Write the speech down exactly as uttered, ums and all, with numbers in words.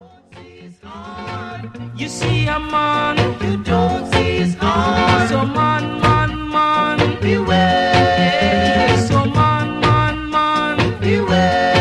You see a man, you don't see his heart. So man, man, man, beware. So man, man, man, beware.